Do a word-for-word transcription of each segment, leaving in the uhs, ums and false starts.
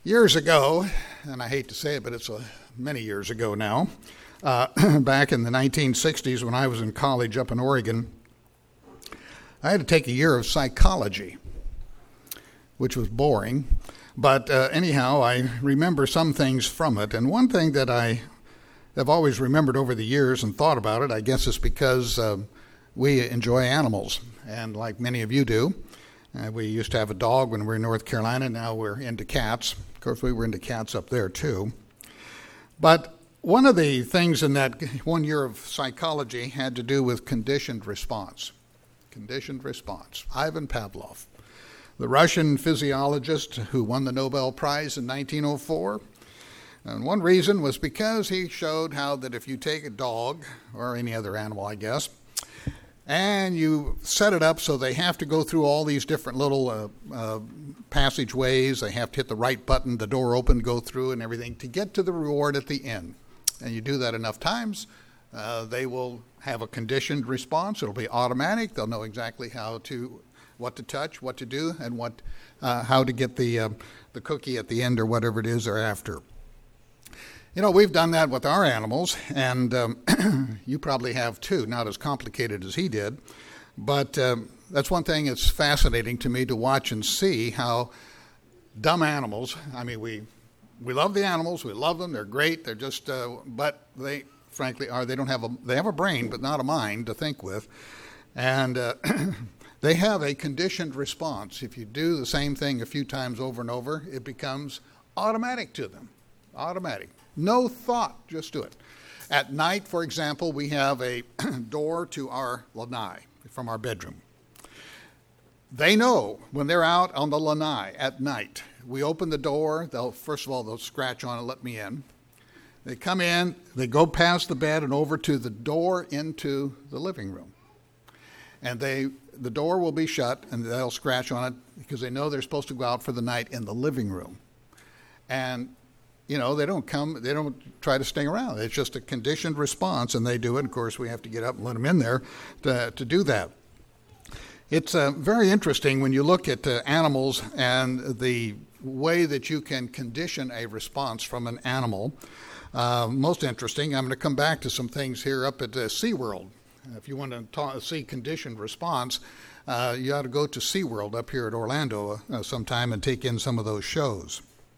Years ago, and I hate to say it, but it's uh, many years ago now, uh, back in the nineteen sixties when I was in college up in Oregon, I had to take a year of psychology, which was boring. But uh, anyhow, I remember some things from it. And one thing that I have always remembered over the years and thought about it, I guess is because uh, we enjoy animals, and like many of you do. Uh, we used to have a dog when we were in North Carolina. Now we're into cats. Of course, we were into cats up there, too. But one of the things in that one year of psychology had to do with conditioned response. Conditioned response. Ivan Pavlov, the Russian physiologist who won the Nobel Prize in nineteen oh four. And one reason was because he showed how that if you take a dog, or any other animal, I guess, and you set it up so they have to go through all these different little uh, uh, passageways. They have to hit the right button, the door open, go through and everything to get to the reward at the end. And you do that enough times, uh, they will have a conditioned response. It'll be automatic. They'll know exactly how to, what to touch, what to do, and what, uh, how to get the uh, the cookie at the end or whatever it is they're after. You know, we've done that with our animals, and um, you probably have too, not as complicated as he did. But um, that's one thing that's fascinating to me to watch and see how dumb animals, I mean, we we love the animals, we love them, they're great, they're just, uh, but they frankly are, they don't have a, they have a brain, but not a mind to think with. And uh, they have a conditioned response. If you do the same thing a few times over and over, it becomes automatic to them, automatic. No thought, just do it. At night, for example, we have a door to our lanai from our bedroom. They know when they're out on the lanai at night, we open the door, they'll, first of all, they'll scratch on it, let me in. They come in, they go past the bed and over to the door into the living room. And they, the door will be shut and they'll scratch on it because they know they're supposed to go out for the night in the living room. And you know, they don't come, they don't try to stay around. It's just a conditioned response, and they do it. Of course, we have to get up and let them in there to, to do that. It's uh, very interesting when you look at uh, animals and the way that you can condition a response from an animal. Uh, most interesting, I'm going to come back to some things here up at uh, SeaWorld. If you want to ta- see conditioned response, uh, you ought to go to SeaWorld up here at Orlando uh, sometime and take in some of those shows.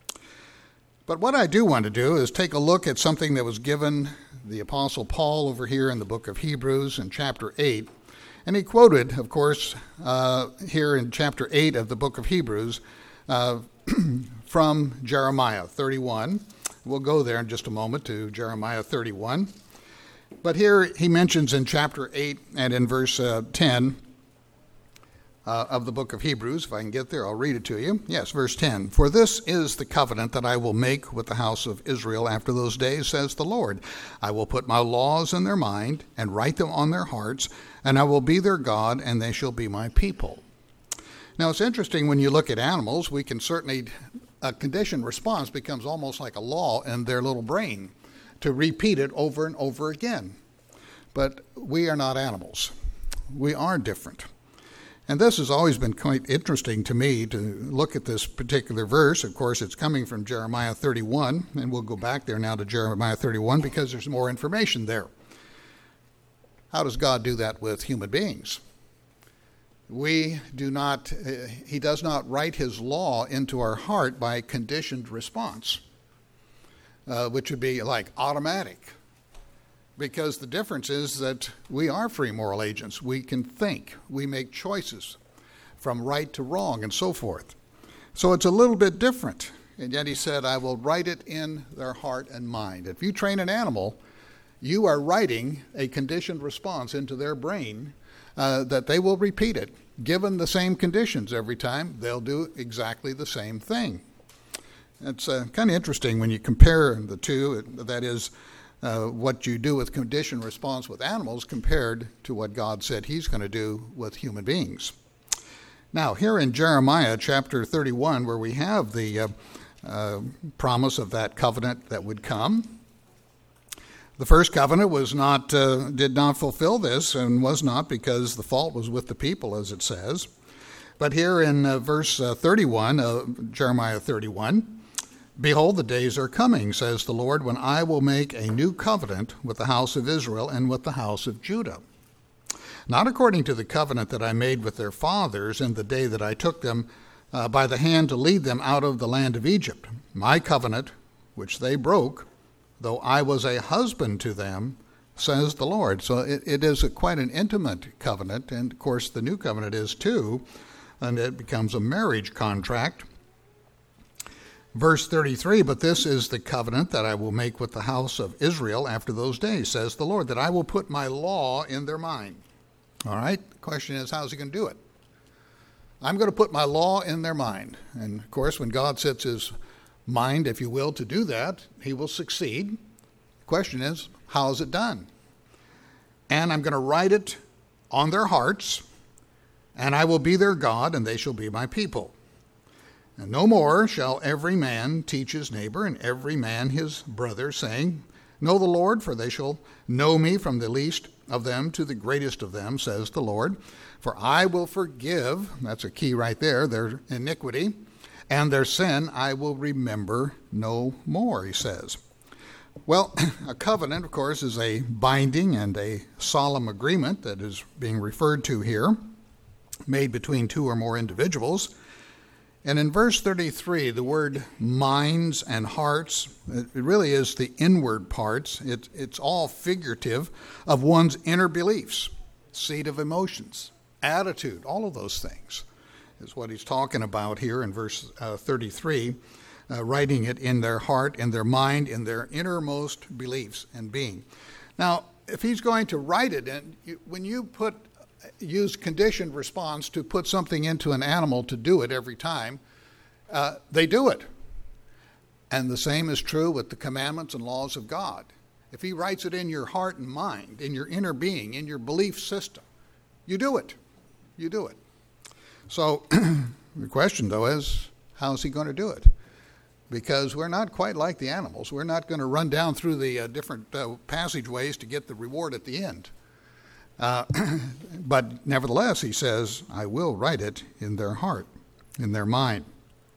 But what I do want to do is take a look at something that was given the Apostle Paul over here in the book of Hebrews in chapter eight. And he quoted, of course, uh, here in chapter eight of the book of Hebrews uh, from Jeremiah thirty-one. We'll go there in just a moment to Jeremiah thirty-one. But here he mentions in chapter eight and in verse uh, ten, Uh, of the book of Hebrews. If I can get there, I'll read it to you. Yes, verse ten. For this is the covenant that I will make with the house of Israel after those days, says the Lord. I will put my laws in their mind and write them on their hearts, and I will be their God, and they shall be my people. Now, it's interesting when you look at animals, we can certainly, a conditioned response becomes almost like a law in their little brain to repeat it over and over again. But we are not animals. We are different. And this has always been quite interesting to me to look at this particular verse. Of course, it's coming from Jeremiah thirty-one, and we'll go back there now to Jeremiah thirty-one because there's more information there. How does God do that with human beings? We do not, uh, he does not write his law into our heart by conditioned response, uh, which would be like automatic. Because the difference is that we are free moral agents. We can think. We make choices from right to wrong and so forth. So it's a little bit different. And yet he said, I will write it in their heart and mind. If you train an animal, you are writing a conditioned response into their brain uh, that they will repeat it. Given the same conditions every time, they'll do exactly the same thing. It's uh, kind of interesting when you compare the two. That is, Uh, what you do with conditioned response with animals compared to what God said he's going to do with human beings. Now, here in Jeremiah chapter thirty-one, where we have the uh, uh, promise of that covenant that would come, the first covenant was not uh, did not fulfill this, and was not because the fault was with the people, as it says. But here in uh, verse uh, thirty-one, uh, Jeremiah thirty-one, Behold, the days are coming, says the Lord, when I will make a new covenant with the house of Israel and with the house of Judah. Not according to the covenant that I made with their fathers in the day that I took them uh, by the hand to lead them out of the land of Egypt. My covenant, which they broke, though I was a husband to them, says the Lord. So it, it is a, quite an intimate covenant, and of course the new covenant is too, and it becomes a marriage contract. Verse thirty-three, but this is the covenant that I will make with the house of Israel after those days, says the Lord, that I will put my law in their mind. All right, the question is, how's he going to do it? I'm going to put my law in their mind. And of course, when God sets his mind, if you will, to do that, he will succeed. The question is, how is it done? And I'm going to write it on their hearts, and I will be their God, and they shall be my people. And no more shall every man teach his neighbor and every man his brother, saying, Know the Lord, for they shall know me from the least of them to the greatest of them, says the Lord. For I will forgive, that's a key right there, their iniquity, and their sin I will remember no more, he says. Well, a covenant, of course, is a binding and a solemn agreement that is being referred to here, made between two or more individuals. And in verse thirty-three, the word minds and hearts, it really is the inward parts. It, it's all figurative of one's inner beliefs, seat of emotions, attitude, all of those things is what he's talking about here in verse uh, thirty-three, uh, writing it in their heart, in their mind, in their innermost beliefs and being. Now, if he's going to write it, and you, when you put use conditioned response to put something into an animal to do it every time, uh, they do it. And the same is true with the commandments and laws of God. If he writes it in your heart and mind, in your inner being, in your belief system, you do it. You do it. So the question, though, is how's he going to do it? Because we're not quite like the animals. We're not going to run down through the uh, different uh, passageways to get the reward at the end. Uh, but nevertheless, he says, I will write it in their heart, in their mind.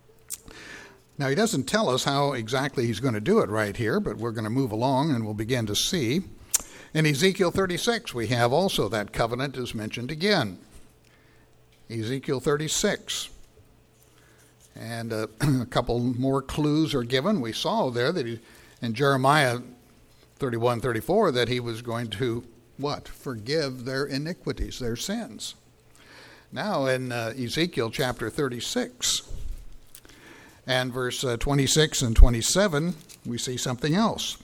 Now, he doesn't tell us how exactly he's going to do it right here, but we're going to move along and we'll begin to see. In Ezekiel thirty-six, we have also that covenant is mentioned again. Ezekiel thirty-six. And uh, a couple more clues are given. We saw there that he, in Jeremiah thirty-one, thirty-four, that he was going to what? Forgive their iniquities, their sins. Now in uh, Ezekiel chapter thirty-six and verse uh, twenty-six and twenty-seven, we see something else.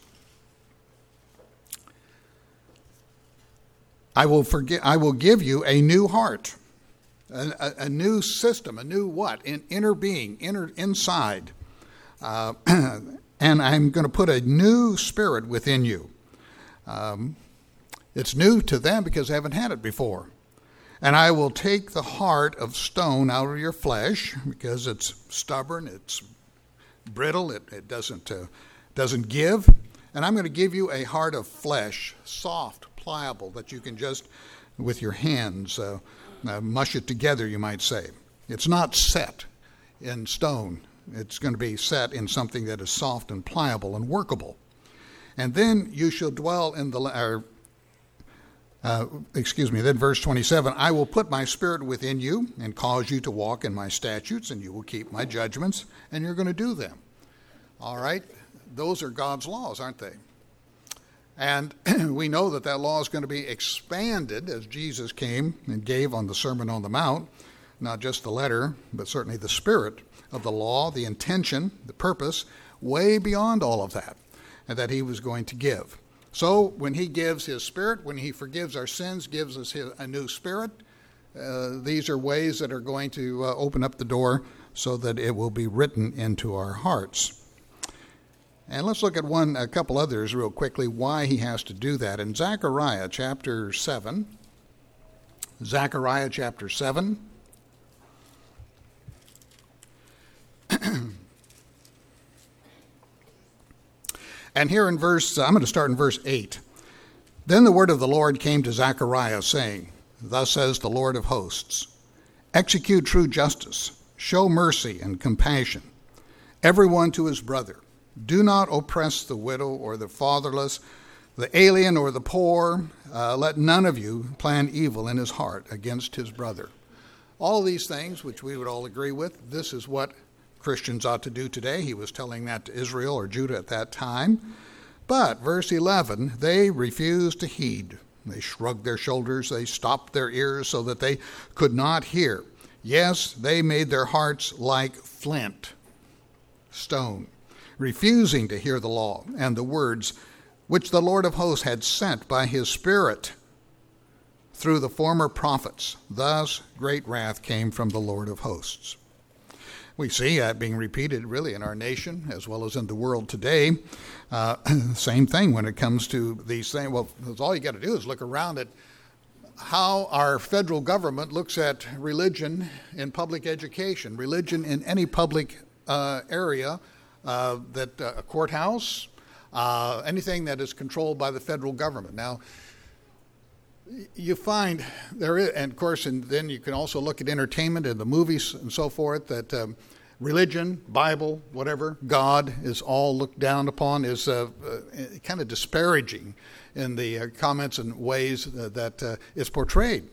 I will forgive. I will give you a new heart, a, a, a new system, a new what? In inner being, inner inside, uh, and I'm going to put a new spirit within you. Um, It's new to them because they haven't had it before. And I will take the heart of stone out of your flesh because it's stubborn, it's brittle, it, it doesn't uh, doesn't give. And I'm going to give you a heart of flesh, soft, pliable, that you can just, with your hands, uh, uh, mush it together, you might say. It's not set in stone. It's going to be set in something that is soft and pliable and workable. And then you shall dwell in the... Or, Uh, excuse me, then verse twenty-seven, I will put my spirit within you and cause you to walk in my statutes, and you will keep my judgments, and you're going to do them. All right? Those are God's laws, aren't they? And we know that that law is going to be expanded as Jesus came and gave on the Sermon on the Mount, not just the letter, but certainly the spirit of the law, the intention, the purpose, way beyond all of that, and that he was going to give. So when he gives his spirit, when he forgives our sins, gives us his, a new spirit, uh, these are ways that are going to uh, open up the door so that it will be written into our hearts. And let's look at one, a couple others real quickly, why he has to do that. In Zechariah chapter seven, Zechariah chapter seven, and here in verse, I'm going to start in verse eight. Then the word of the Lord came to Zechariah, saying, Thus says the Lord of hosts, execute true justice, show mercy and compassion, everyone to his brother. Do not oppress the widow or the fatherless, the alien or the poor. Uh, let none of you plan evil in his heart against his brother. All of these things, which we would all agree with, this is what Christians ought to do today. He was telling that to Israel or Judah at that time. But, verse eleven, they refused to heed. They shrugged their shoulders. They stopped their ears so that they could not hear. Yes, they made their hearts like flint, stone, refusing to hear the law and the words which the Lord of hosts had sent by his Spirit through the former prophets. Thus great wrath came from the Lord of hosts. We see that being repeated really in our nation as well as in the world today. Uh, same thing when it comes to these things. Well, all you got to do is look around at how our federal government looks at religion in public education, religion in any public uh, area, uh, that uh, a courthouse, uh, anything that is controlled by the federal government. Now, you find there is, and of course, and then you can also look at entertainment and the movies and so forth, that um, religion, Bible, whatever, God is all looked down upon, is uh, uh, kind of disparaging in the uh, comments and ways uh, that uh, it's portrayed.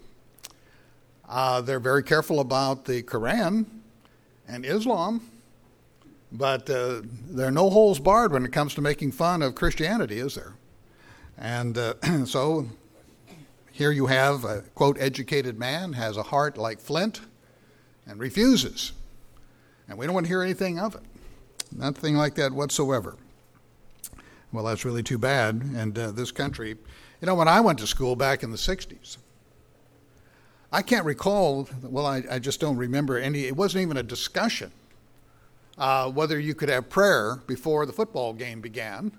Uh, they're very careful about the Quran and Islam, but uh, there are no holes barred when it comes to making fun of Christianity, is there? And uh, so here you have a, quote, educated man, has a heart like flint, and refuses. And we don't want to hear anything of it. Nothing like that whatsoever. Well, that's really too bad. And uh, this country, you know, when I went to school back in the sixties, I can't recall, well, I, I just don't remember any, it wasn't even a discussion uh, whether you could have prayer before the football game began.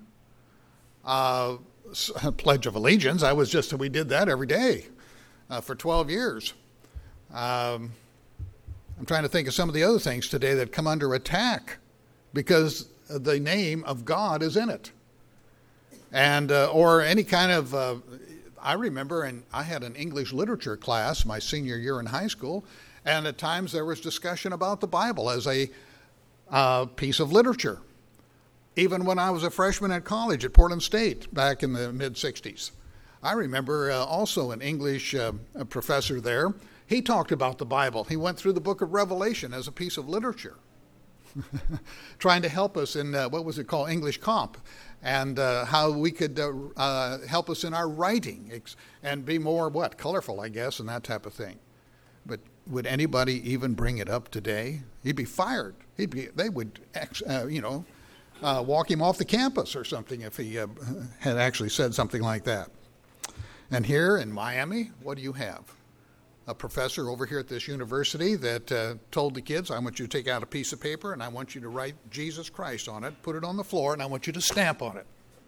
Uh, Pledge of Allegiance, I was just, we did that every day uh, for twelve years. Um, I'm trying to think of some of the other things today that come under attack because the name of God is in it. And, uh, or any kind of, uh, I remember, and I had an English literature class my senior year in high school, and at times there was discussion about the Bible as a uh, piece of literature. Even when I was a freshman at college at Portland State back in the mid-sixties. I remember uh, also an English uh, a professor there, he talked about the Bible. He went through the book of Revelation as a piece of literature, trying to help us in, uh, what was it called, English Comp, and uh, how we could uh, uh, help us in our writing and be more, what, colorful, I guess, and that type of thing. But would anybody even bring it up today? He'd be fired. He'd be, they would, uh, you know, uh, walk him off the campus or something if he uh, had actually said something like that. And here in Miami, what do you have? A professor over here at this university that uh, told the kids, I want you to take out a piece of paper and I want you to write Jesus Christ on it, put it on the floor, and I want you to stamp on it.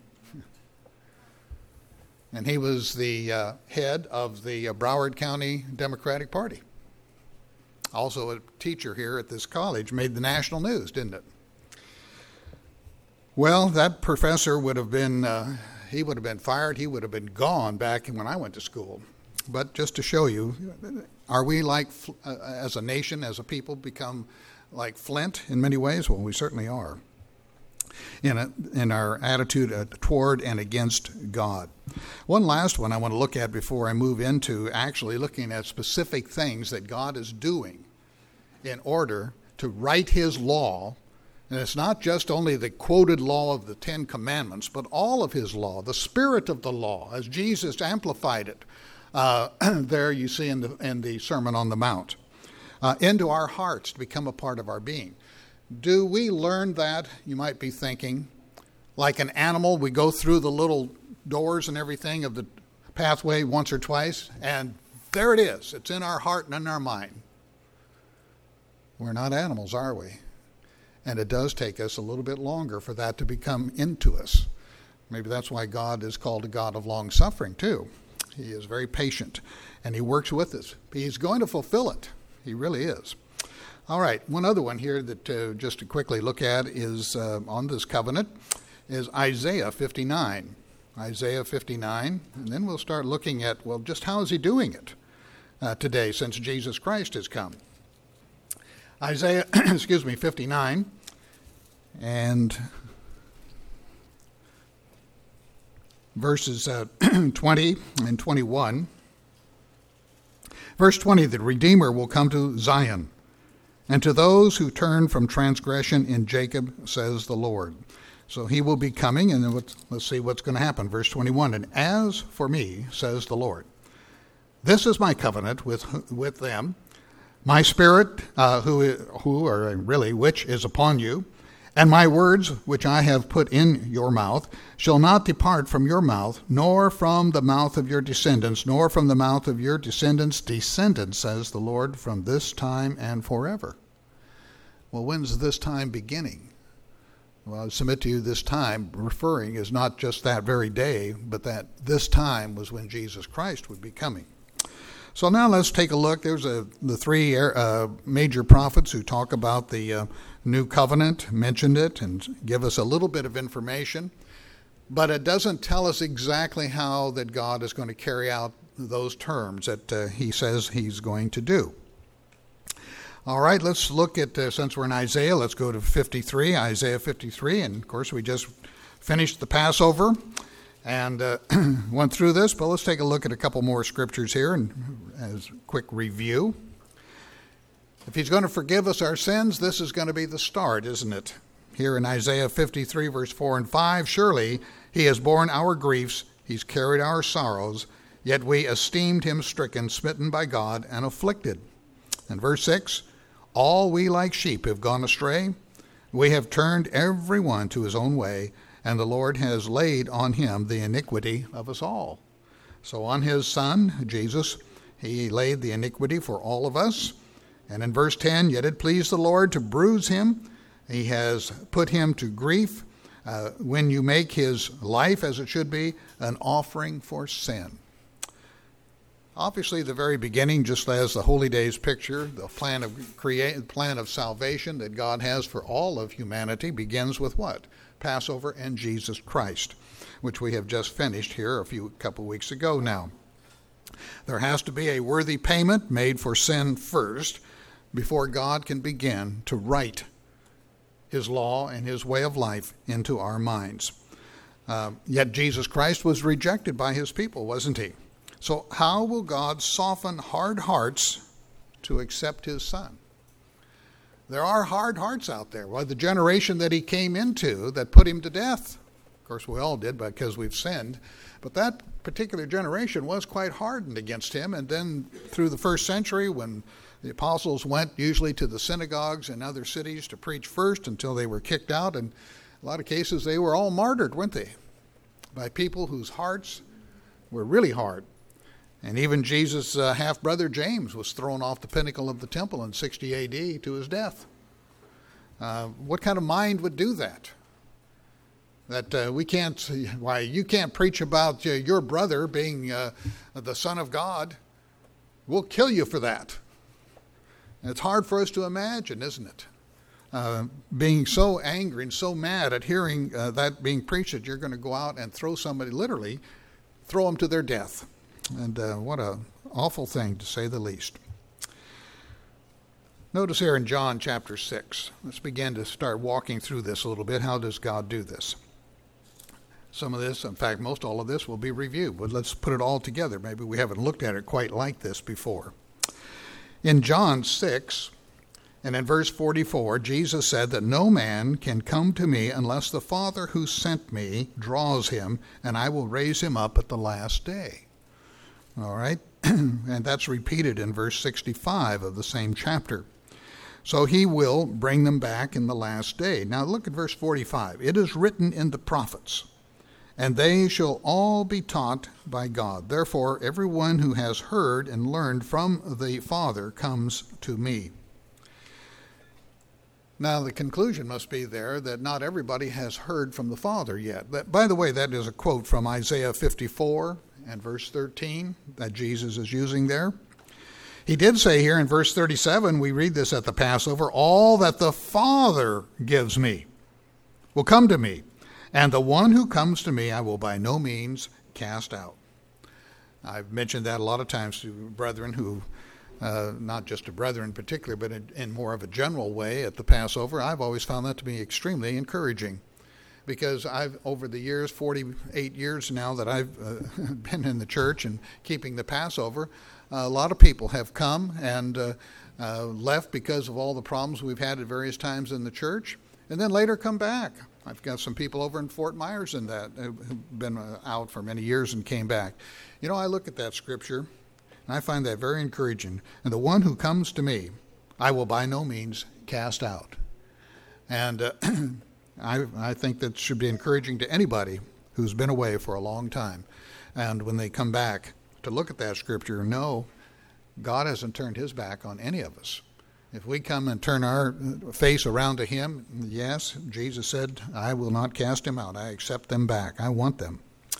And he was the uh, head of the uh, Broward County Democratic Party. Also a teacher here at this college, made the national news, didn't it? Well, that professor would have been, uh, he would have been fired, he would have been gone back when I went to school. But just to show you, are we like, uh, as a nation, as a people, become like flint in many ways? Well, we certainly are in, a, in our attitude uh, toward and against God. One last one I want to look at before I move into actually looking at specific things that God is doing in order to write his law. And it's not just only the quoted law of the Ten Commandments, but all of his law, the spirit of the law, as Jesus amplified it. Uh, there you see in the, in the Sermon on the Mount, uh, into our hearts to become a part of our being. Do we learn that, you might be thinking, like an animal, we go through the little doors and everything of the pathway once or twice, and there it is. It's in our heart and in our mind. We're not animals, are we? And it does take us a little bit longer for that to become into us. Maybe that's why God is called a God of long suffering, too. He is very patient, and he works with us. He's going to fulfill it. He really is. All right, one other one here that uh, just to quickly look at is uh, on this covenant is Isaiah fifty-nine. Isaiah fifty-nine, and then we'll start looking at, well, just how is he doing it uh, today since Jesus Christ has come. Isaiah, excuse me, fifty-nine, And verses uh, twenty and twenty-one. Verse twenty, the Redeemer will come to Zion, and to those who turn from transgression in Jacob, says the Lord. So he will be coming, and then let's, let's see what's going to happen. Verse twenty-one, and as for me, says the Lord, this is my covenant with with them, my spirit, uh, who, who or really which is upon you, and my words which I have put in your mouth shall not depart from your mouth, nor from the mouth of your descendants, nor from the mouth of your descendants' descendants, says the Lord, from this time and forever. Well, when's this time beginning? Well, I submit to you this time referring is not just that very day, but that this time was when Jesus Christ would be coming. So now let's take a look. There's a, the three uh, major prophets who talk about the uh, new covenant, mentioned it, and give us a little bit of information. But it doesn't tell us exactly how that God is going to carry out those terms that uh, he says he's going to do. All right, let's look at, uh, since we're in Isaiah, let's go to fifty-three, Isaiah fifty-three. And, of course, we just finished the Passover and uh, went through this. But let's take a look at a couple more scriptures here and as a quick review. If he's going to forgive us our sins, this is going to be the start, isn't it? Here in Isaiah fifty-three, verse four and five, surely he has borne our griefs, he's carried our sorrows, yet we esteemed him stricken, smitten by God, and afflicted. And verse six, all we like sheep have gone astray. We have turned every one to his own way, and the Lord has laid on him the iniquity of us all. So on his Son, Jesus, he laid the iniquity for all of us. And in verse ten, yet it pleased the Lord to bruise him. He has put him to grief uh, when you make his life, as it should be, an offering for sin. Obviously, the very beginning, just as the Holy Days picture, the plan of create, plan of salvation that God has for all of humanity begins with what? Passover and Jesus Christ, which we have just finished here a few couple weeks ago now. There has to be a worthy payment made for sin first before God can begin to write his law and his way of life into our minds. Uh, yet Jesus Christ was rejected by his people, wasn't he? So how will God soften hard hearts to accept his Son? There are hard hearts out there. Well, the generation that he came into that put him to death, of course we all did because we've sinned, but that particular generation was quite hardened against him. And then through the first century, when the apostles went usually to the synagogues in other cities to preach first until they were kicked out, and a lot of cases they were all martyred, weren't they? By people whose hearts were really hard. And even Jesus' uh, half-brother James was thrown off the pinnacle of the temple in sixty A D to his death. Uh, what kind of mind would do that? That uh, we can't, why, you can't preach about uh, your brother being uh, the Son of God. We'll kill you for that. And it's hard for us to imagine, isn't it? Uh, being so angry and so mad at hearing uh, that being preached that you're going to go out and throw somebody, literally, throw them to their death. And uh, what an awful thing, to say the least. Notice here in John chapter six. Let's begin to start walking through this a little bit. How does God do this? Some of this, in fact, most all of this will be reviewed, but let's put it all together. Maybe we haven't looked at it quite like this before. In John six, and in verse forty-four, Jesus said that no man can come to me unless the Father who sent me draws him, and I will raise him up at the last day. All right, and that's repeated in verse sixty-five of the same chapter. So he will bring them back in the last day. Now look at verse forty-five. It is written in the prophets, and they shall all be taught by God. Therefore, everyone who has heard and learned from the Father comes to me. Now, the conclusion must be there that not everybody has heard from the Father yet. That, by the way, that is a quote from Isaiah fifty-four and verse thirteen that Jesus is using there. He did say here in verse thirty-seven, we read this at the Passover, all that the Father gives me will come to me, and the one who comes to me I will by no means cast out. I've mentioned that a lot of times to brethren who uh, not just to brethren in particular, but in, in more of a general way at the Passover, I've always found that to be extremely encouraging. Because I've, over the years, forty-eight years now that I've uh, been in the church and keeping the Passover, uh, a lot of people have come and uh, uh, left because of all the problems we've had at various times in the church, and then later come back. I've got some people over in Fort Myers in that who've been uh, out for many years and came back. You know, I look at that scripture, and I find that very encouraging. And the one who comes to me, I will by no means cast out. And uh, I, I think that should be encouraging to anybody who's been away for a long time. And when they come back to look at that scripture, know God hasn't turned his back on any of us. If we come and turn our face around to him, yes, Jesus said, I will not cast him out. I accept them back. I want them.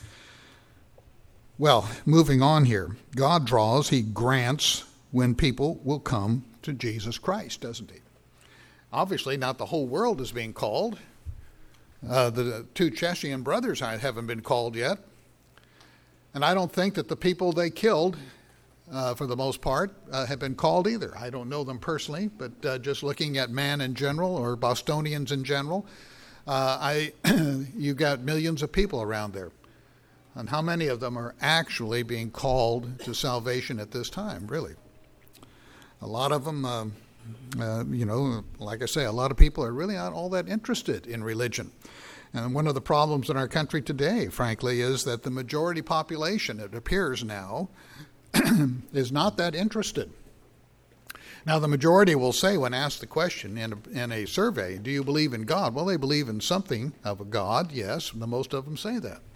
Well, moving on here. God draws, he grants when people will come to Jesus Christ, doesn't he? Obviously, not the whole world is being called. Uh, the two Chechian brothers haven't been called yet. And I don't think that the people they killed, uh, for the most part, uh, have been called either. I don't know them personally, but uh, just looking at man in general or Bostonians in general, uh, I you've got millions of people around there. And how many of them are actually being called to salvation at this time, really? A lot of them, uh, uh, you know, like I say, a lot of people are really not all that interested in religion. And one of the problems in our country today, frankly, is that the majority population, it appears now, is not that interested. Now, the majority will say when asked the question in a, in a survey, do you believe in God? Well, they believe in something of a God, yes, the most of them say that.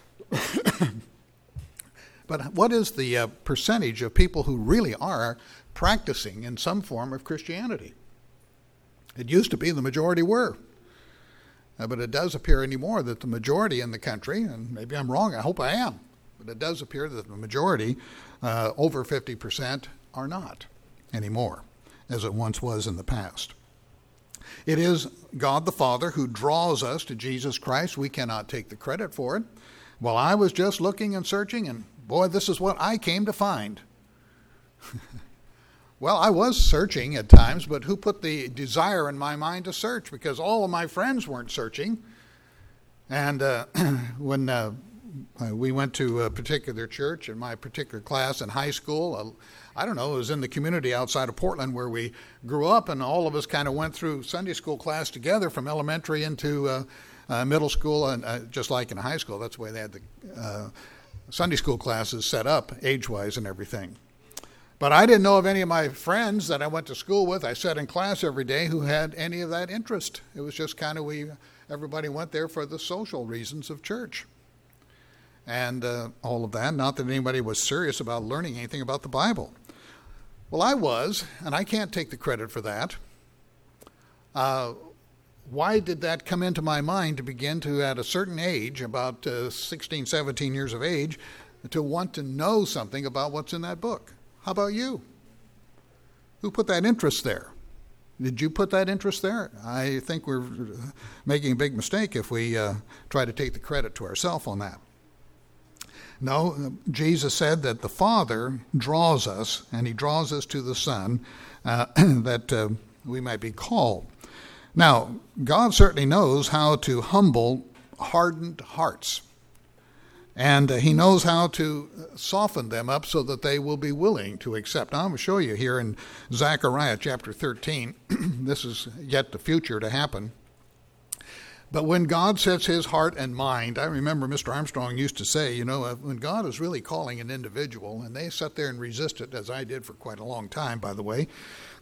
But what is the uh, percentage of people who really are practicing in some form of Christianity? It used to be the majority were. Uh, but it does appear anymore that the majority in the country, and maybe I'm wrong, I hope I am, but it does appear that the majority, uh, over fifty percent, are not anymore, as it once was in the past. It is God the Father who draws us to Jesus Christ. We cannot take the credit for it. Well, I was just looking and searching, and boy, this is what I came to find. Well, I was searching at times, but who put the desire in my mind to search? Because all of my friends weren't searching. And uh, when uh, we went to a particular church in my particular class in high school, uh, I don't know, it was in the community outside of Portland where we grew up, and all of us kind of went through Sunday school class together from elementary into uh, uh, middle school, and uh, just like in high school. That's the way they had the uh, Sunday school classes set up age-wise and everything. But I didn't know of any of my friends that I went to school with, I sat in class every day, who had any of that interest. It was just kind of we, everybody went there for the social reasons of church. And uh, all of that, not that anybody was serious about learning anything about the Bible. Well, I was, and I can't take the credit for that. Uh, why did that come into my mind to begin to, at a certain age, about uh, sixteen, seventeen years of age, to want to know something about what's in that book? How about you? Who put that interest there? Did you put that interest there? I think we're making a big mistake if we uh, try to take the credit to ourselves on that. No, Jesus said that the Father draws us, and he draws us to the Son, uh, that uh, we might be called. Now, God certainly knows how to humble hardened hearts. And uh, he knows how to soften them up so that they will be willing to accept. Now, I'm going to show you here in Zechariah chapter thirteen. This is yet the future to happen. But when God sets his heart and mind, I remember Mister Armstrong used to say, you know, when God is really calling an individual, and they sit there and resist it, as I did for quite a long time, by the way,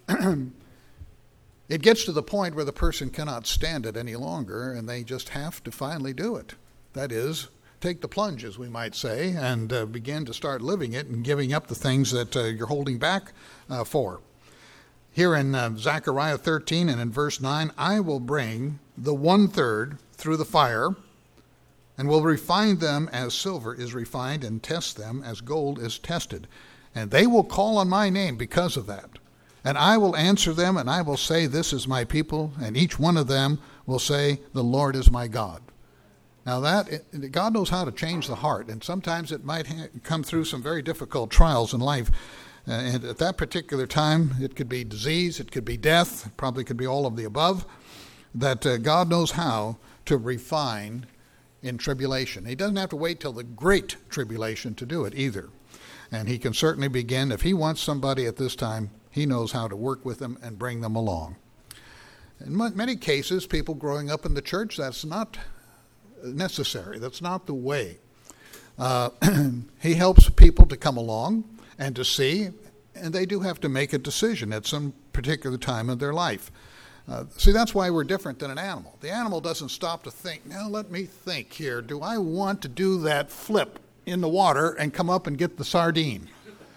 it gets to the point where the person cannot stand it any longer, and they just have to finally do it. That is, take the plunge, as we might say, and uh, begin to start living it and giving up the things that uh, you're holding back uh, for. Here in uh, Zechariah thirteen and in verse nine, I will bring the one-third through the fire and will refine them as silver is refined and test them as gold is tested. And they will call on my name because of that. And I will answer them, and I will say, this is my people, and each one of them will say, the Lord is my God. Now that, God knows how to change the heart, and sometimes it might ha- come through some very difficult trials in life. And at that particular time, it could be disease, it could be death, probably could be all of the above, that uh, God knows how to refine in tribulation. He doesn't have to wait till the great tribulation to do it either. And he can certainly begin, if he wants somebody at this time, he knows how to work with them and bring them along. In many cases, people growing up in the church, that's not necessary. That's not the way. Uh, he helps people to come along and to see, and they do have to make a decision at some particular time of their life. Uh, see, that's why we're different than an animal. The animal doesn't stop to think, now let me think here. Do I want to do that flip in the water and come up and get the sardine?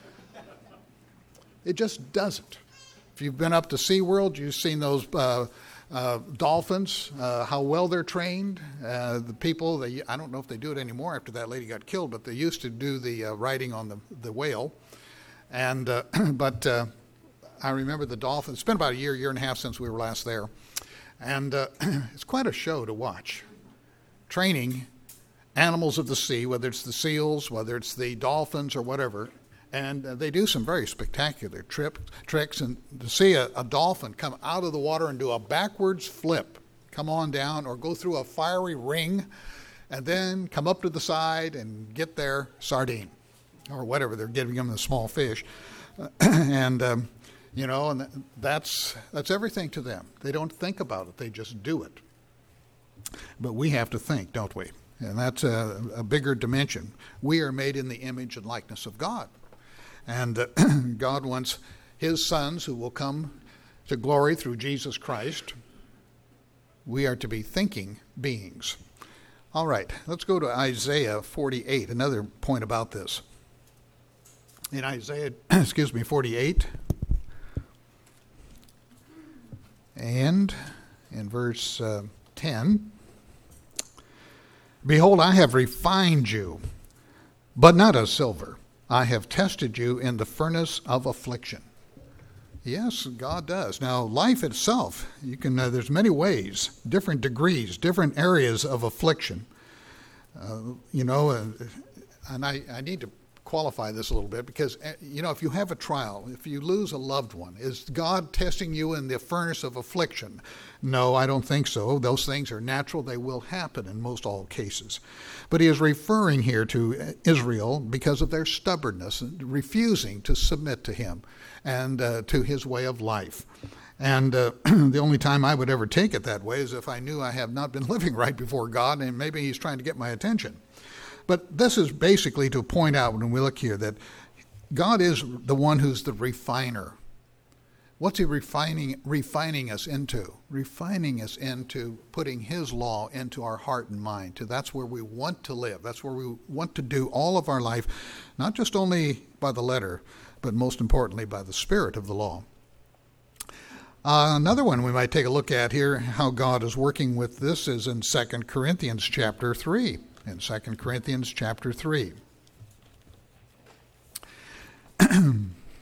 It just doesn't. If you've been up to SeaWorld, you've seen those uh, uh, dolphins, uh, how well they're trained. Uh, the people, they, I don't know if they do it anymore after that lady got killed, but they used to do the uh, riding on the, the whale. And uh, But uh, I remember the dolphins. It's been about a year, year and a half since we were last there. And uh, it's quite a show to watch. Training animals of the sea, whether it's the seals, whether it's the dolphins or whatever. And uh, they do some very spectacular trip, tricks. And to see a, a dolphin come out of the water and do a backwards flip, come on down, or go through a fiery ring, and then come up to the side and get their sardine, or whatever they're giving them, the small fish. Uh, and, um, you know, and that's that's everything to them. They don't think about it. They just do it. But we have to think, don't we? And that's a, a bigger dimension. We are made in the image and likeness of God. And uh, God wants his sons who will come to glory through Jesus Christ. We are to be thinking beings. All right, let's go to Isaiah forty-eight, another point about this. In Isaiah, excuse me, forty-eight, and in verse uh, ten, behold, I have refined you, but not as silver. I have tested you in the furnace of affliction. Yes, God does. Now, life itself, you can. Uh, there's many ways, different degrees, different areas of affliction. Uh, you know, uh, and I, I need to qualify this a little bit because, uh, you know, if you have a trial, if you lose a loved one, is God testing you in the furnace of affliction? No, I don't think so. Those things are natural. They will happen in most all cases. But he is referring here to Israel because of their stubbornness, refusing to submit to him and uh, to his way of life. And uh, the only time I would ever take it that way is if I knew I have not been living right before God and maybe he's trying to get my attention. But this is basically to point out when we look here that God is the one who's the refiner. What's he refining refining us into? Refining us into putting his law into our heart and mind. To that's where we want to live. That's where we want to do all of our life, not just only by the letter, but most importantly by the spirit of the law. Uh, another one we might take a look at here, how God is working with this, is in Second Corinthians chapter three. In Second Corinthians chapter three. A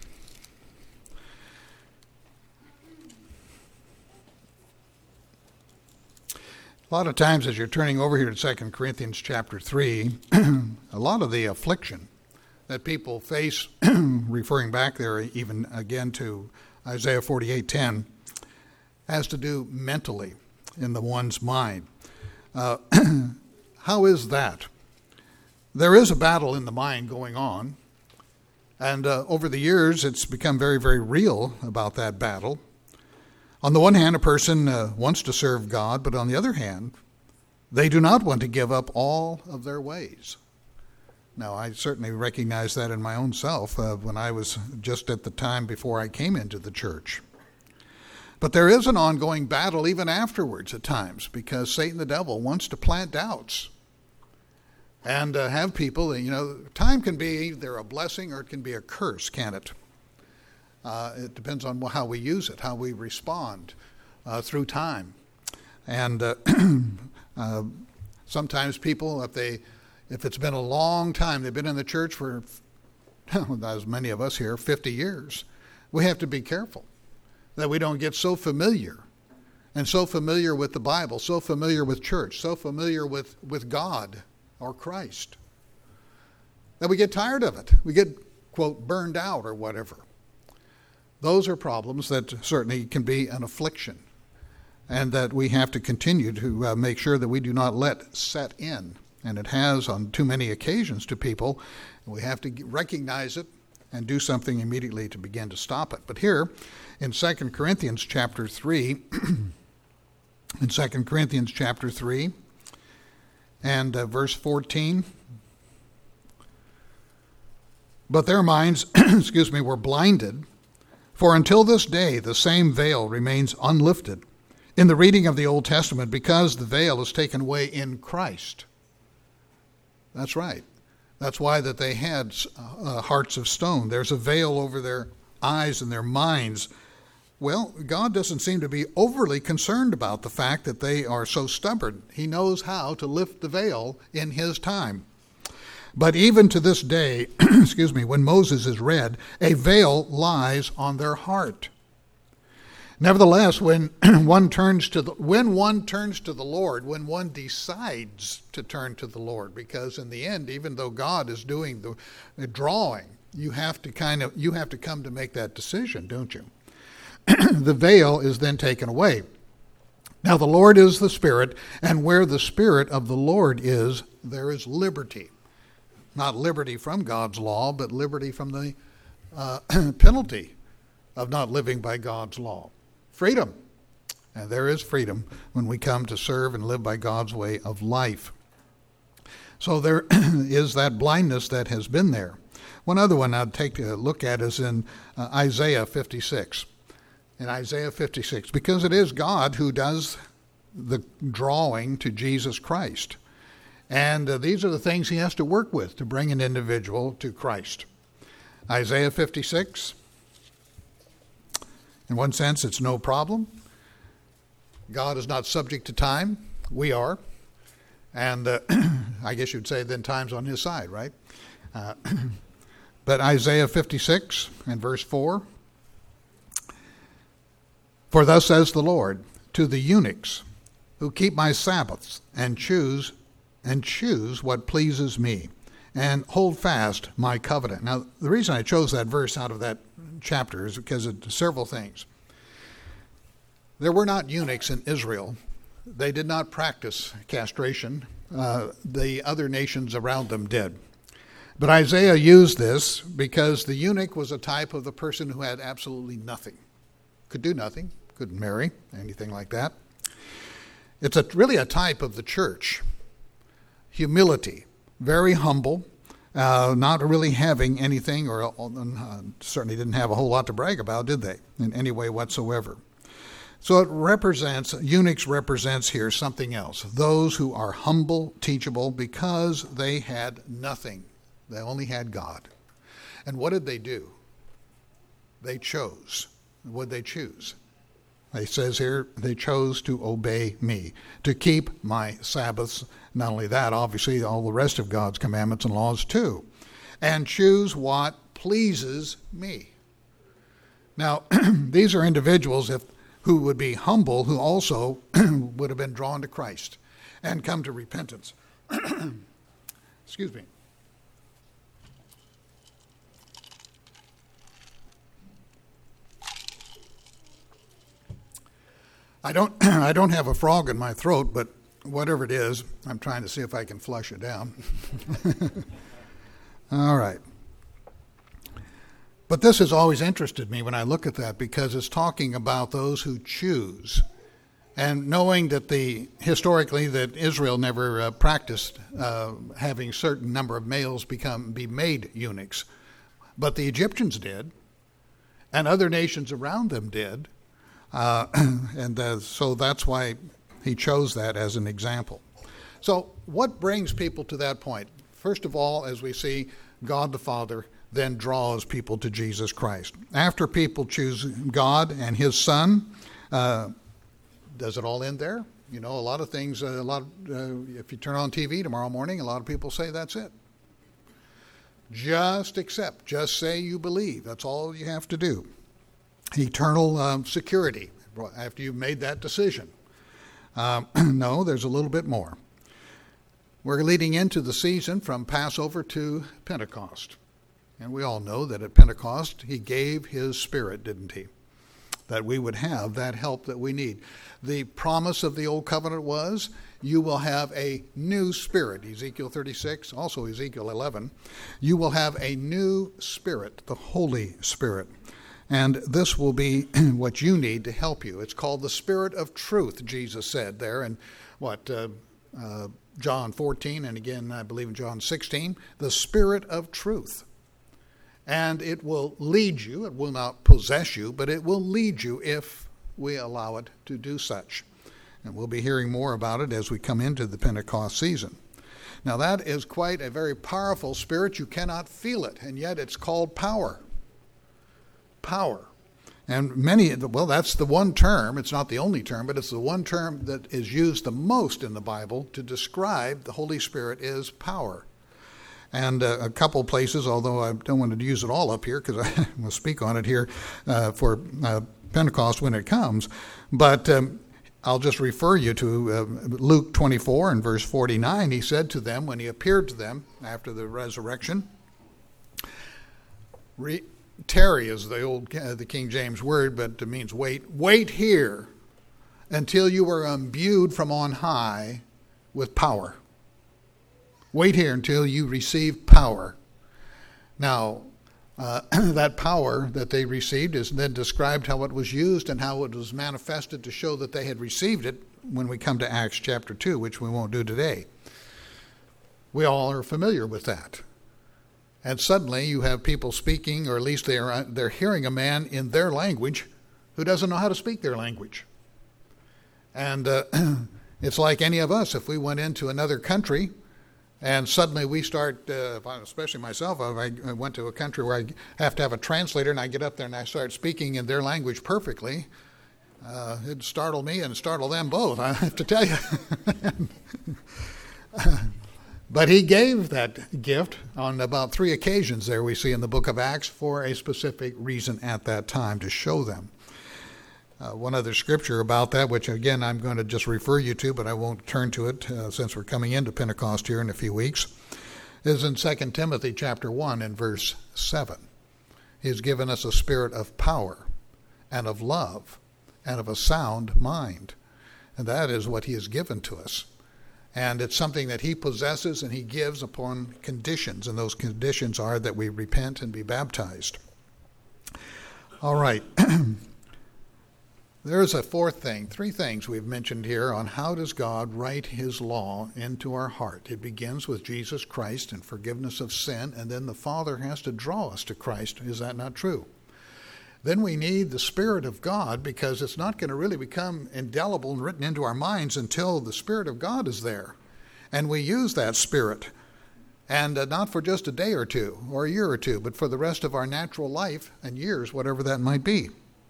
lot of times as you're turning over here to Second Corinthians chapter three, a lot of the affliction that people face, referring back there even again to Isaiah forty-eight ten, has to do mentally in the one's mind. Uh, how is that? There is a battle in the mind going on, and uh, over the years it's become very, very real about that battle. On the one hand, a person uh, wants to serve God, but on the other hand, they do not want to give up all of their ways. Now, I certainly recognize that in my own self uh, when I was just at the time before I came into the church. But there is an ongoing battle even afterwards at times because Satan the devil wants to plant doubts and uh, have people, you know, time can be either a blessing or it can be a curse, can it? Uh, it depends on how we use it, how we respond uh, through time. And uh, uh, sometimes people, if they, if it's been a long time, they've been in the church for, as many of us here, fifty years, we have to be careful that we don't get so familiar and so familiar with the Bible, so familiar with church, so familiar with, with God or Christ, that we get tired of it. We get quote, burned out or whatever. Those are problems that certainly can be an affliction, and that we have to continue to uh, make sure that we do not let set in. And it has on too many occasions to people. We have to recognize it and do something immediately to begin to stop it. But here in Second Corinthians chapter three, in Second Corinthians chapter three and uh, verse fourteen, but their minds, excuse me, were blinded, for until this day the same veil remains unlifted in the reading of the Old Testament, because the veil is taken away in Christ. That's right. That's why that they had uh, hearts of stone. There's a veil over their eyes and their minds. Well, God doesn't seem to be overly concerned about the fact that they are so stubborn. He knows how to lift the veil in his time. But even to this day, excuse me, when Moses is read, a veil lies on their heart. Nevertheless, when one turns to the when one turns to the Lord, when one decides to turn to the Lord, because in the end, even though God is doing the, the drawing, you have to kind of you have to come to make that decision, don't you? The veil is then taken away. Now the Lord is the Spirit, and where the Spirit of the Lord is, there is liberty. Not liberty from God's law, but liberty from the uh, penalty of not living by God's law. Freedom. And there is freedom when we come to serve and live by God's way of life. So there is that blindness that has been there. One other one I'd take a look at is in uh, Isaiah fifty-six. In Isaiah fifty-six, because it is God who does the drawing to Jesus Christ. And uh, these are the things he has to work with to bring an individual to Christ. Isaiah fifty-six. In one sense, it's no problem. God is not subject to time. We are. And uh, I guess you'd say then time's on his side, right? Uh, but Isaiah fifty-six and verse four. For thus says the Lord to the eunuchs who keep my Sabbaths and choose and choose what pleases me and hold fast my covenant. Now, the reason I chose that verse out of that chapter is because of several things. There were not eunuchs in Israel. They did not practice castration. Uh, the other nations around them did. But Isaiah used this because the eunuch was a type of the person who had absolutely nothing. Could do nothing, couldn't marry, anything like that. It's a, really a type of the church. Humility, very humble, uh, not really having anything, or uh, certainly didn't have a whole lot to brag about, did they, in any way whatsoever. So it represents, eunuchs represents here something else. Those who are humble, teachable, because they had nothing. They only had God. And what did they do? They chose. What did they choose? It says here, they chose to obey me, to keep my Sabbaths. Not only that, obviously, all the rest of God's commandments and laws too. And choose what pleases me. Now, these are individuals if who would be humble, who also would have been drawn to Christ and come to repentance. Excuse me. I don't I don't have a frog in my throat, but whatever it is, I'm trying to see if I can flush it down. All right. But this has always interested me when I look at that, because it's talking about those who choose. And knowing that the historically that Israel never uh, practiced uh, having a certain number of males become be made eunuchs, but the Egyptians did, and other nations around them did. Uh, and uh, so that's why he chose that as an example. So what brings people to that point? First of all, as we see, God the Father then draws people to Jesus Christ. After people choose God and his Son, uh, does it all end there? You know, a lot of things, uh, a lot. Of, uh, if you turn on T V tomorrow morning, a lot of people say that's it. Just accept. Just say you believe. That's all you have to do. Eternal um, security after you've made that decision. Um, no, there's a little bit more. We're leading into the season from Passover to Pentecost. And we all know that at Pentecost, he gave his Spirit, didn't he? That we would have that help that we need. The promise of the old covenant was, you will have a new spirit. Ezekiel thirty-six, also Ezekiel eleven. You will have a new spirit, the Holy Spirit. And this will be what you need to help you. It's called the Spirit of Truth, Jesus said there in what, uh, uh, John fourteen, and again, I believe in John sixteen, the Spirit of Truth. And it will lead you, it will not possess you, but it will lead you if we allow it to do such. And we'll be hearing more about it as we come into the Pentecost season. Now that is quite a very powerful spirit. You cannot feel it, and yet it's called power. Power. And many, well, that's the one term, it's not the only term, but it's the one term that is used the most in the Bible to describe the Holy Spirit is power. And uh, a couple places, although I don't want to use it all up here because I will speak on it here uh, for uh, Pentecost when it comes, but um, I'll just refer you to uh, Luke twenty-four and verse forty-nine. He said to them when he appeared to them after the resurrection, re- tarry is the old uh, the King James word, but it means wait. Wait here until you are imbued from on high with power. Wait here until you receive power. Now, uh, that power that they received is then described how it was used and how it was manifested to show that they had received it when we come to Acts chapter two, which we won't do today. We all are familiar with that. And suddenly you have people speaking, or at least they are, they're hearing a man in their language who doesn't know how to speak their language. And uh, it's like any of us, if we went into another country and suddenly we start, uh, especially myself, if I went to a country where I have to have a translator and I get up there and I start speaking in their language perfectly, uh, it'd startle me and startle them both, I have to tell you. But he gave that gift on about three occasions there we see in the book of Acts for a specific reason at that time, to show them. Uh, one other scripture about that, which again I'm going to just refer you to, but I won't turn to it uh, since we're coming into Pentecost here in a few weeks, is in Second Timothy chapter one and verse seven. He's given us a spirit of power and of love and of a sound mind. And that is what he has given to us. And it's something that he possesses and he gives upon conditions, and those conditions are that we repent and be baptized. All right. There's a fourth thing, three things we've mentioned here on how does God write his law into our heart. It begins with Jesus Christ and forgiveness of sin, and then the Father has to draw us to Christ. Is that not true? Then we need the Spirit of God, because it's not going to really become indelible and written into our minds until the Spirit of God is there. And we use that Spirit, and uh, not for just a day or two or a year or two, but for the rest of our natural life and years, whatever that might be.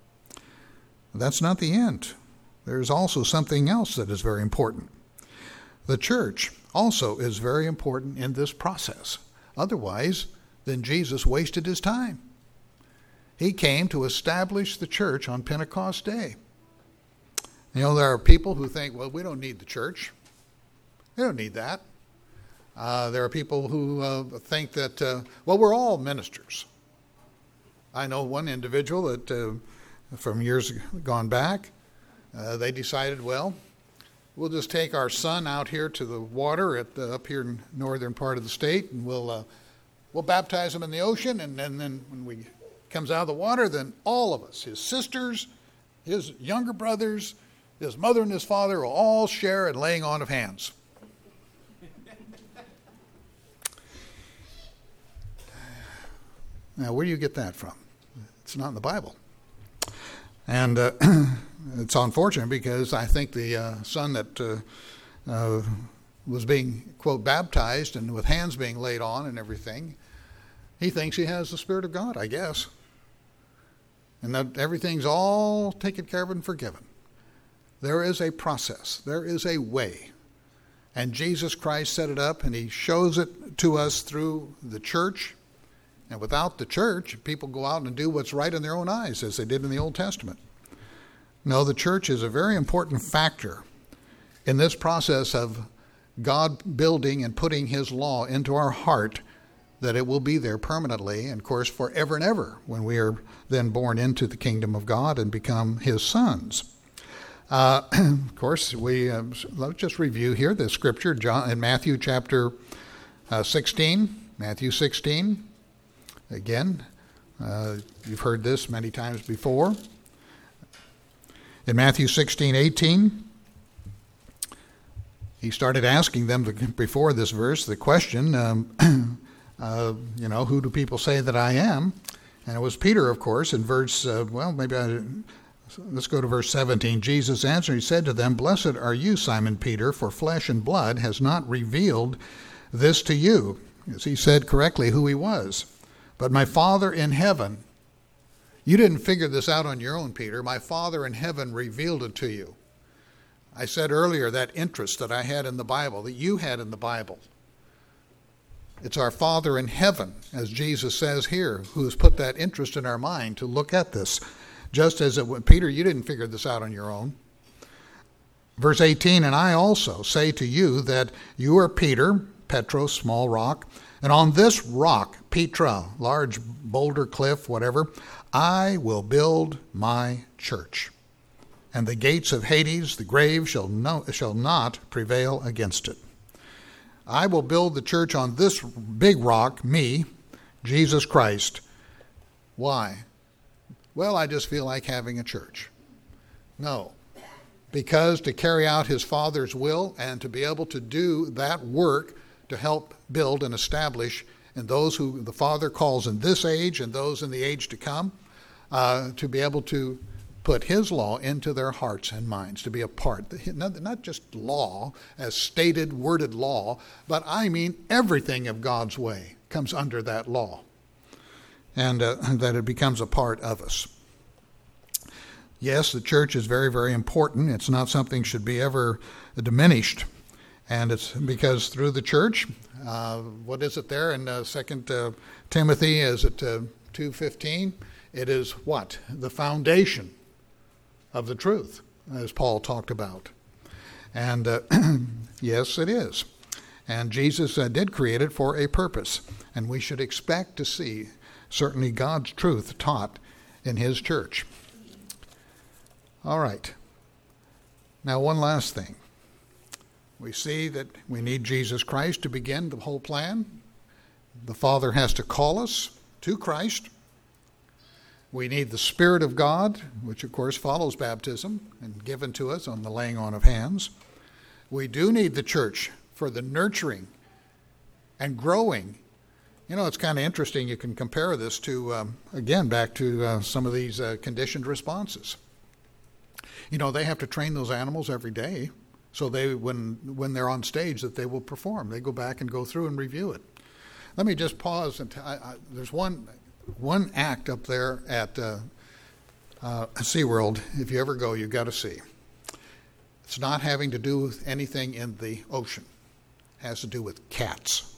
That's not the end. There's also something else that is very important. The church also is very important in this process. Otherwise, then Jesus wasted his time. He came to establish the church on Pentecost Day. You know, there are people who think, well, we don't need the church. We don't need that. Uh, there are people who uh, think that, uh, well, we're all ministers. I know one individual that uh, from years gone back, uh, they decided, well, we'll just take our son out here to the water at the, up here in northern part of the state, and we'll uh, we'll baptize him in the ocean, and then, then when we comes out of the water, then all of us, his sisters, his younger brothers, his mother and his father will all share in laying on of hands. Now, where do you get that from? It's not in the Bible. And uh, it's unfortunate, because I think the uh, son that uh, uh, was being, quote, baptized and with hands being laid on and everything, he thinks he has the Spirit of God, I guess. And that everything's all taken care of and forgiven. There is a process. There is a way. And Jesus Christ set it up, and he shows it to us through the church. And without the church, people go out and do what's right in their own eyes, as they did in the Old Testament. No, the church is a very important factor in this process of God building and putting his law into our heart that it will be there permanently, and of course forever and ever, when we are then born into the kingdom of God and become his sons. Uh, of course, we uh, let's just review here the scripture John, in Matthew chapter uh, sixteen. Matthew sixteen. Again, uh, you've heard this many times before. In Matthew sixteen eighteen, he started asking them the, before this verse the question, um, uh, you know, who do people say that I am? And it was Peter, of course, in verse, uh, well, maybe I... Let's go to verse seventeen. Jesus answered, he said to them, "Blessed are you, Simon Peter, for flesh and blood has not revealed this to you." As he said correctly who he was. "But my Father in heaven." You didn't figure this out on your own, Peter. My Father in heaven revealed it to you. I said earlier that interest that I had in the Bible, that you had in the Bible. It's our Father in heaven, as Jesus says here, who has put that interest in our mind to look at this. Just as it, Peter, you didn't figure this out on your own. Verse eighteen, "And I also say to you that you are Peter," Petros, small rock, "and on this rock, Petra, large boulder cliff, whatever, I will build my church. And the gates of Hades, the grave, shall, no, shall not prevail against it." I will build the church on this big rock, me, Jesus Christ. Why? Well, I just feel like having a church. No. Because to carry out his Father's will and to be able to do that work to help build and establish in those who the Father calls in this age and those in the age to come, uh, to be able to put his law into their hearts and minds, to be a part, not just law as stated, worded law, but I mean everything of God's way comes under that law. And uh, that it becomes a part of us. Yes, the church is very, very important. It's not something should be ever diminished. And it's because through the church, uh, what is it there in uh, Second uh, Timothy, is it uh, two fifteen? It is what? The foundation of the truth, as Paul talked about. And uh, yes, it is. And Jesus uh, did create it for a purpose. And we should expect to see certainly God's truth taught in his church. All right. Now, one last thing. We see that we need Jesus Christ to begin the whole plan. The Father has to call us to Christ. We need the Spirit of God, which of course follows baptism and given to us on the laying on of hands. We do need the church for the nurturing and growing. You know, it's kind of interesting. You can compare this to, um, again, back to uh, some of these uh, conditioned responses. You know, they have to train those animals every day so they, when when they're on stage, that they will perform. They go back and go through and review it. Let me just pause. And t- I, I, there's one one act up there at uh, uh, SeaWorld. If you ever go, you've got to see. It's not having to do with anything in the ocean. It has to do with cats.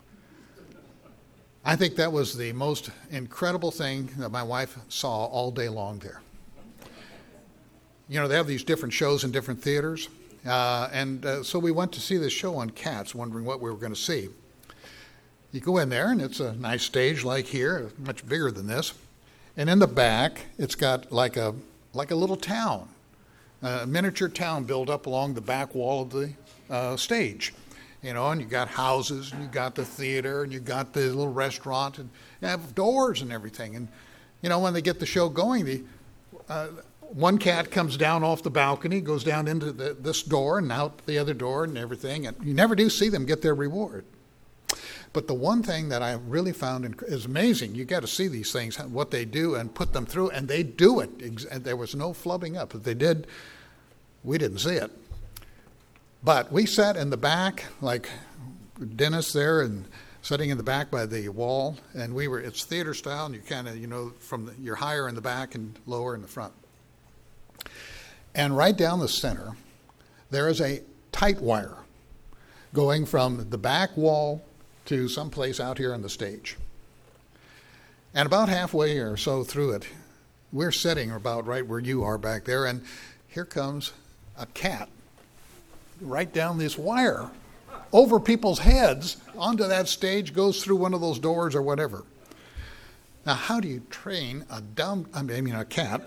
I think that was the most incredible thing that my wife saw all day long there. You know, they have these different shows in different theaters. Uh, and uh, so we went to see this show on cats, wondering what we were going to see. You go in there, and it's a nice stage like here, much bigger than this. And in the back, it's got like a like a little town, a miniature town built up along the back wall of the uh, stage. You know, and you got houses, and you got the theater, and you got the little restaurant, and you have doors and everything. And, you know, when they get the show going, the uh, one cat comes down off the balcony, goes down into the, this door and out the other door and everything, and you never do see them get their reward. But the one thing that I really found inc- is amazing, you got to see these things, what they do and put them through, and they do it. And there was no flubbing up. If they did, we didn't see it. But we sat in the back, like Dennis there, and sitting in the back by the wall, and we were, it's theater style, and you kind of, you know, from the, you're higher in the back and lower in the front. And right down the center, there is a tight wire going from the back wall to someplace out here on the stage. And about halfway or so through it, we're sitting about right where you are back there, and here comes a cat right down this wire. over people's heads onto that stage, goes through one of those doors or whatever. Now, how do you train a dumb, I mean a cat,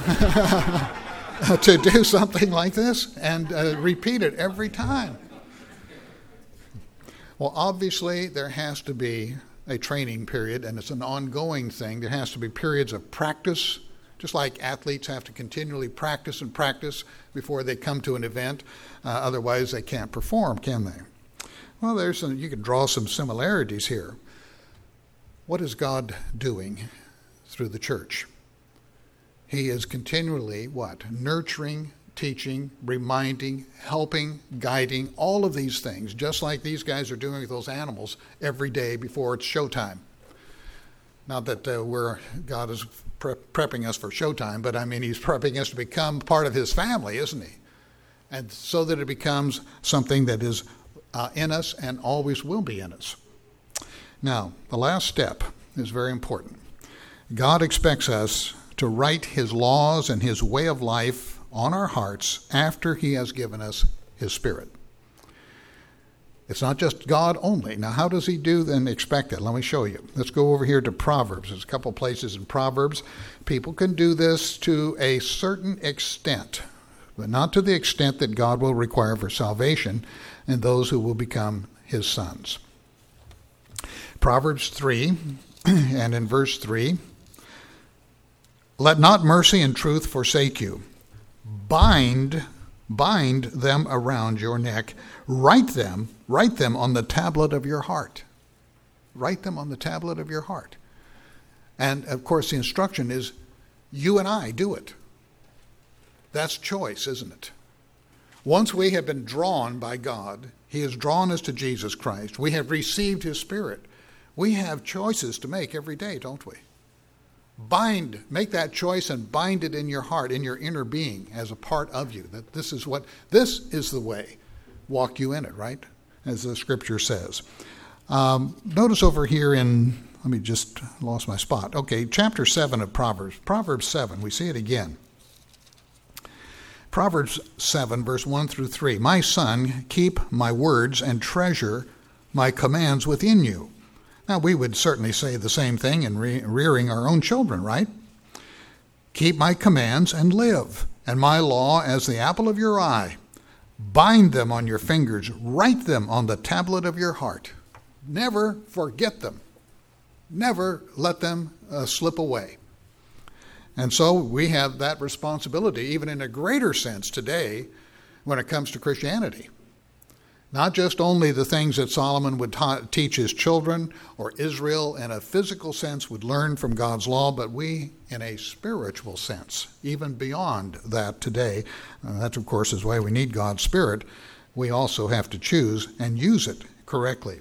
to do something like this and uh, repeat it every time? Well, obviously, there has to be a training period, and it's an ongoing thing. There has to be periods of practice, just like athletes have to continually practice and practice before they come to an event. Uh, otherwise, they can't perform, can they? Well, there's some, you can draw some similarities here. What is God doing through the church? He is continually, what? Nurturing, teaching, reminding, helping, guiding, all of these things, just like these guys are doing with those animals every day before it's showtime. Not that uh, we're, God is pre- prepping us for showtime, but I mean, he's prepping us to become part of his family, isn't he? And so that it becomes something that is uh, in us and always will be in us. Now, the last step is very important. God expects us to write his laws and his way of life on our hearts after he has given us his Spirit. It's not just God only. Now, how does he do and expect it? Let me show you. Let's go over here to Proverbs. There's a couple places in Proverbs. People can do this to a certain extent, but not to the extent that God will require for salvation and those who will become his sons. Proverbs three, and in verse three, let not mercy and truth forsake you. Bind, bind them around your neck. Write them, write them on the tablet of your heart. Write them on the tablet of your heart. And, of course, the instruction is you and I do it. That's choice, isn't it? Once we have been drawn by God, he has drawn us to Jesus Christ. We have received his Spirit. We have choices to make every day, don't we? Bind, make that choice and bind it in your heart, in your inner being, as a part of you. That this is what, this is the way. Walk you in it, right? As the scripture says. Um, notice over here in, let me just, lost my spot. Okay, chapter seven of Proverbs. Proverbs seven, we see it again. Proverbs seven, verse one through three. My son, keep my words and treasure my commands within you. Now, we would certainly say the same thing in re- rearing our own children, right? Keep my commands and live, and my law as the apple of your eye. Bind them on your fingers. Write them on the tablet of your heart. Never forget them. Never let them uh, slip away. And so we have that responsibility, even in a greater sense today when it comes to Christianity. Not just only the things that Solomon would ta- teach his children, or Israel in a physical sense would learn from God's law, but we in a spiritual sense, even beyond that today. Uh, that, of course, is why we need God's Spirit. We also have to choose and use it correctly.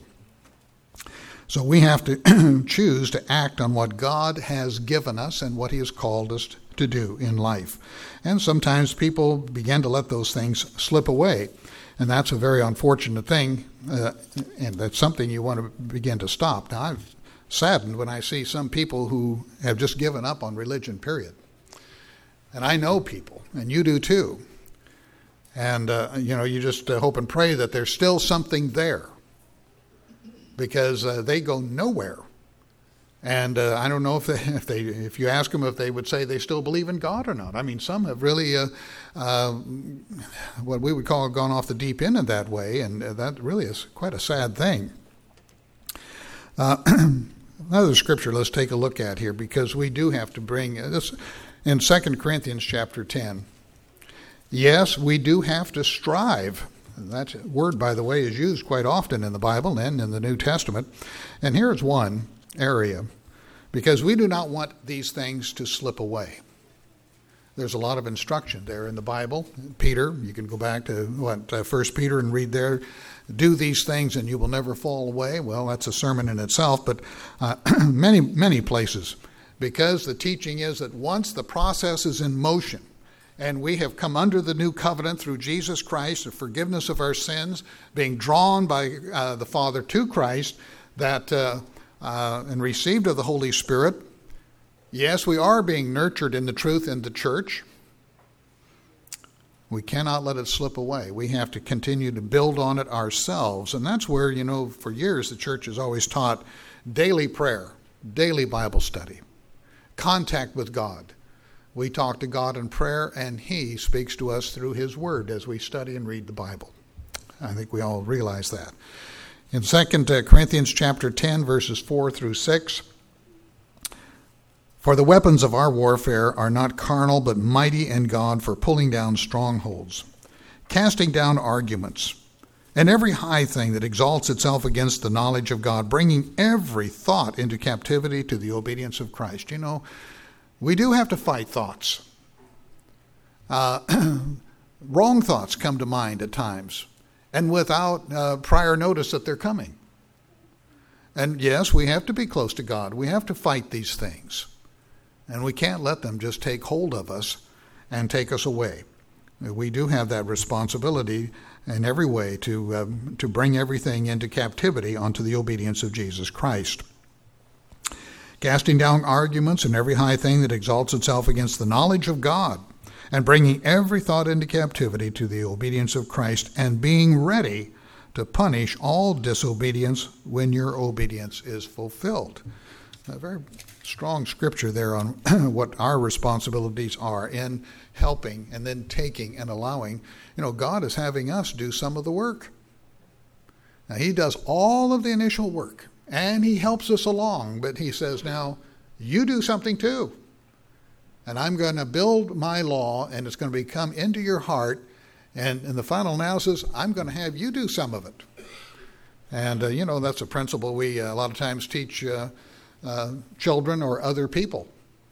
So we have to choose to act on what God has given us and what he has called us to do in life. And sometimes people begin to let those things slip away. And that's a very unfortunate thing, uh, and that's something you want to begin to stop. Now, I'm saddened when I see some people who have just given up on religion, period. And I know people, and you do too. And, uh, you know, you just uh, hope and pray that there's still something there, because uh, they go nowhere. And uh, I don't know if they, if they, if you ask them if they would say they still believe in God or not. I mean, some have really, uh, uh, what we would call gone off the deep end in that way, and uh, that really is quite a sad thing. Uh, another scripture let's take a look at here, because we do have to bring uh, this in Second Corinthians chapter ten. Yes, we do have to strive. That word, by the way, is used quite often in the Bible and in the New Testament. And here's one area, because we do not want these things to slip away. There's a lot of instruction there in the Bible. Peter, you can go back to what uh, First Peter and read there, do these things and you will never fall away. Well, that's a sermon in itself, but uh, many, many places, because the teaching is that once the process is in motion and we have come under the new covenant through Jesus Christ, the forgiveness of our sins, being drawn by uh, the Father to Christ, that uh, Uh, and received of the Holy Spirit. Yes, we are being nurtured in the truth in the church. We cannot let it slip away. We have to continue to build on it ourselves. And that's where, you know, for years the church has always taught daily prayer, daily Bible study, contact with God. We talk to God in prayer, and He speaks to us through His Word as we study and read the Bible. I think we all realize that. In Second Corinthians chapter ten, verses four through six, for the weapons of our warfare are not carnal, but mighty in God for pulling down strongholds, casting down arguments, and every high thing that exalts itself against the knowledge of God, bringing every thought into captivity to the obedience of Christ. You know, we do have to fight thoughts. Uh, wrong thoughts come to mind at times, and without uh, prior notice that they're coming. And yes, we have to be close to God. We have to fight these things. And we can't let them just take hold of us and take us away. We do have that responsibility in every way to uh, to bring everything into captivity onto the obedience of Jesus Christ. Casting down arguments and every high thing that exalts itself against the knowledge of God, and bringing every thought into captivity to the obedience of Christ, and being ready to punish all disobedience when your obedience is fulfilled. A very strong scripture there on what our responsibilities are in helping and then taking and allowing. You know, God is having us do some of the work. Now, He does all of the initial work, and He helps us along, but He says, now, you do something too. And I'm going to build my law, and it's going to become into your heart, and in the final analysis, I'm going to have you do some of it. And, uh, you know, that's a principle we uh, a lot of times teach uh, Uh, children or other people.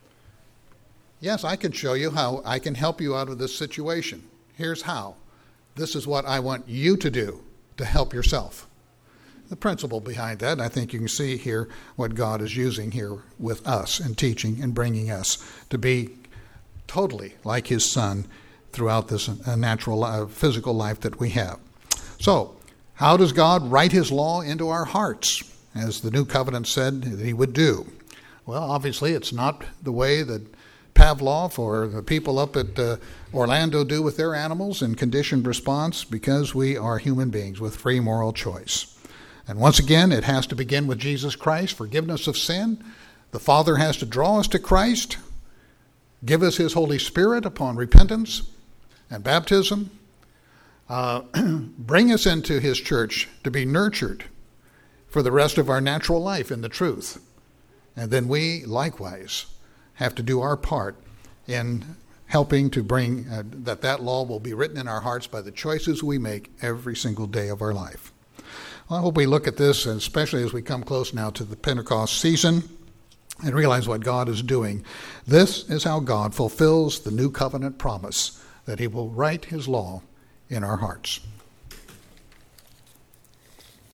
Yes, I can show you how I can help you out of this situation. Here's how. This is what I want you to do to help yourself. The principle behind that, I think you can see here what God is using here with us and teaching and bringing us to be totally like His Son throughout this uh, natural uh, physical life that we have. So, how does God write His law into our hearts, as the new covenant said that He would do? Well, obviously, it's not the way that Pavlov or the people up at uh, Orlando do with their animals in conditioned response, because we are human beings with free moral choice. And once again, it has to begin with Jesus Christ, forgiveness of sin. The Father has to draw us to Christ, give us His Holy Spirit upon repentance and baptism, uh, bring us into His church to be nurtured for the rest of our natural life in the truth. And then we likewise have to do our part in helping to bring uh, that that law will be written in our hearts by the choices we make every single day of our life. Well, I hope we look at this, and especially as we come close now to the Pentecost season, and realize what God is doing. This is how God fulfills the new covenant promise that He will write His law in our hearts.